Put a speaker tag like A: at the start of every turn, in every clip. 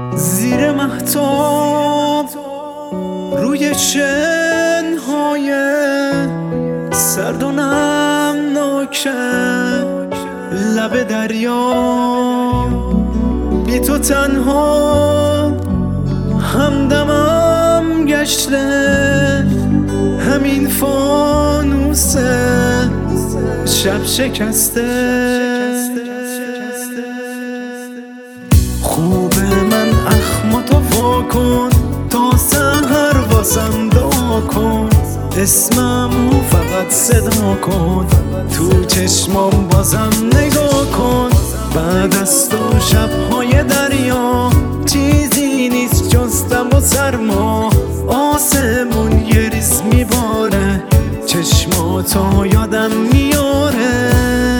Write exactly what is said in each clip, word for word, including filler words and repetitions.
A: زیر مهتاب روی شنهای سرد و نمناک لب دریا، بی تو تنها همدمم گشته همین فانوس شب شکسته. خوبه من اخماتو وا کن تا سحر واسم دعا کن، اسممو فقط صدا کن، تو چشمام بازم نگاه کن. بعد از تو شبهای دریا چیزی نیست جز دم و سرما، آسمون یه ریز میباره، چشماتو یادم میاره.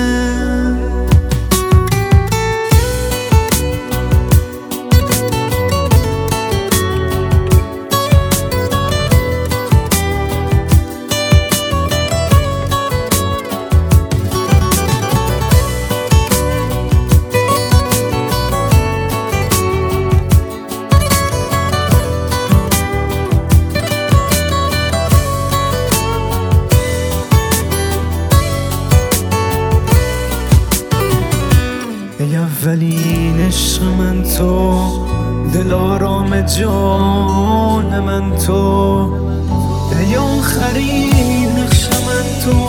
A: ای اولین عشق من تو، دل آرام جان من تو، ای آخرین نقش من تو.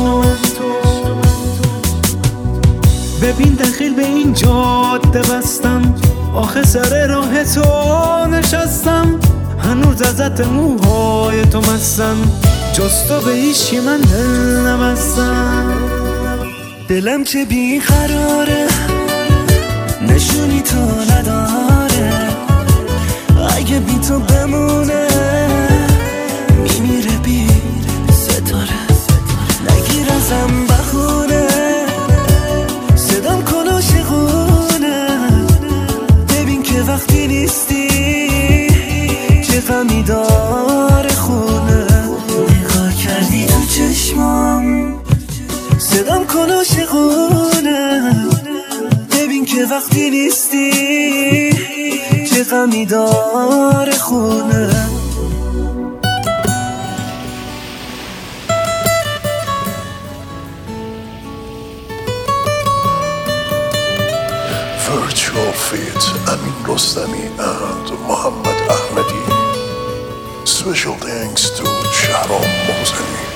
A: ببین دخیل به این جاده بستم، آخه سر راه تو نشستم، هنوز ازت موهای تو مستم، جز تو به هیچی من دل نبستم.
B: دلم چه بیقراره، نشونی تو نداره، اگه بی تو بمونه میمیره بی ستاره. نگیر ازم بخونه، صدام کن عاشقونه، ببین که وقتی نیستی چه غمی داره خونه. نگاه کردی تو چشمام، صدام کن عاشقونه، ببین که وقتی نیستی چه غمی داره خونه.
C: Virtual Fit Amin Rostami and Muhammad Ahmadi. Special thanks to Shahram Mohseni.